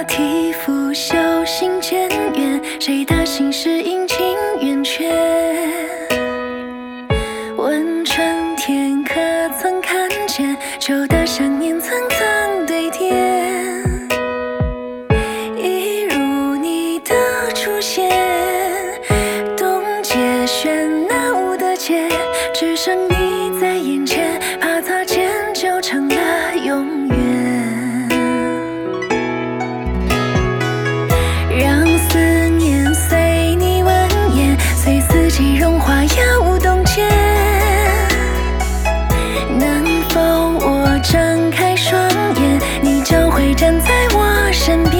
替拂袖心渐远，谁的心事阴晴圆缺？问春天可曾看见，秋的想念层层堆叠。一如你的出现，冻结喧闹的街，只剩你在眼前，怕擦肩就成了永远。让思念随你蜿蜒，随四季融化摇动间。能否我睁开双眼，你就会站在我身边。